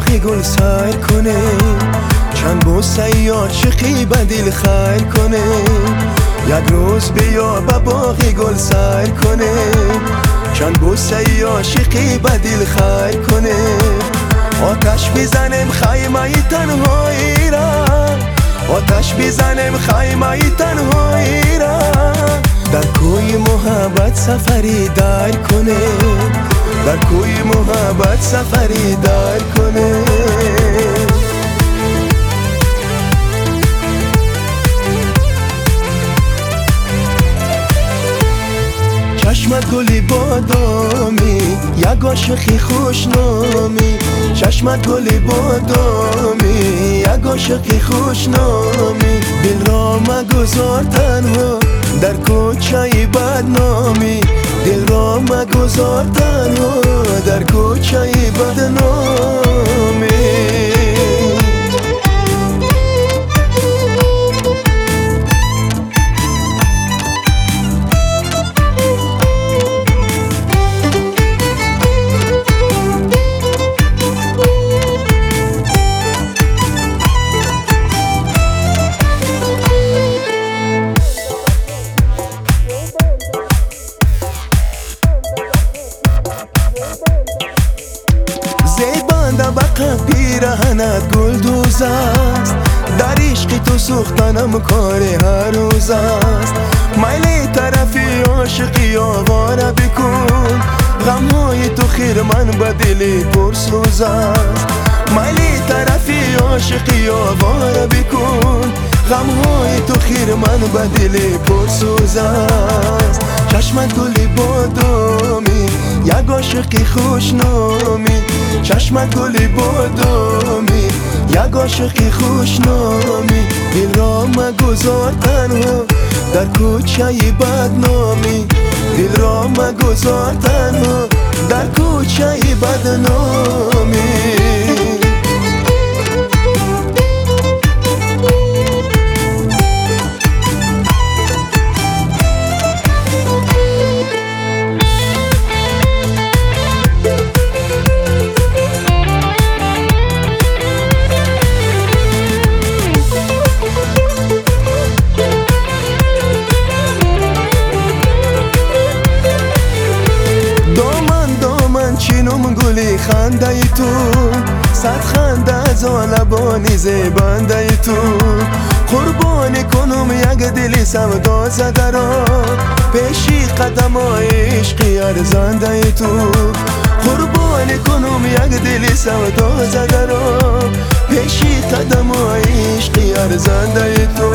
باغی گل سیر کنه، چند بوسه عاشقی به دل خیر کنه. یک روز بیا به باغی گل سیر کنه، چند بوسه عاشقی به دل خیر کنه. آتش بزنیم خیمه تنهایی را، آتش بزنیم خیمه تنهایی را. در کوی محبت سفری در کنه، در کوی محبت سفری در کنه. چشمت گلی بادامی، یک عاشقی خوشنامی. چشمت گلی بادامی، یک عاشقی خوشنامی. دل را مگذار تنها در کوچه بدنامی، دل را مگذار تنها در کوچه بدنامی. زیبنده بقه پیرهنت گل دوز است، در عشق تو سوختنم کار هر روز است. میل طرفی عاشقی آواره بکن، غمهای تو خیر من به دل پرسوز است. میل طرفی عاشقی آواره بکن، غمهای تو خیر من به دل پرسوز است. چشمت گلی بادامی، یک عاشقی خوشنامی. چشمت گلی بادامی، یک عاشقی خوشنامی. دل را مگذار تنها در کوچه بدنامی، دل را مگذار تنها در کوچه بدنامی. چینم گلی خنده تو، صد خنده از لبانی زیبنده تو. قربانی کنم یک دل سودا زده را، پیشی قدم های عشقی ارزنده تو. قربانی کنم یک دل سودا زده را، پیشی قدم های عشقی ارزنده تو.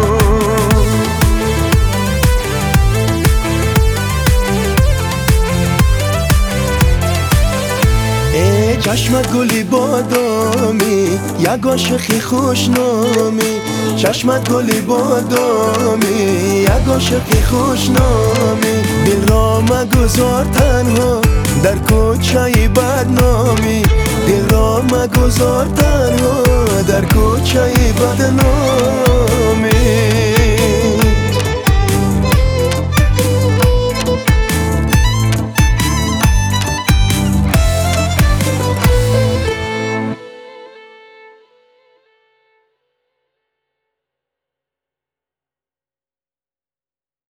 چشمت گلی بادامی، یک عاشقی خوشنامی. چشمت گلی بادامی، یک عاشقی خوشنامی. دل را مگذار تنها در کوچه بدنامی، دل را مگذار تنها در کوچه بدنامی.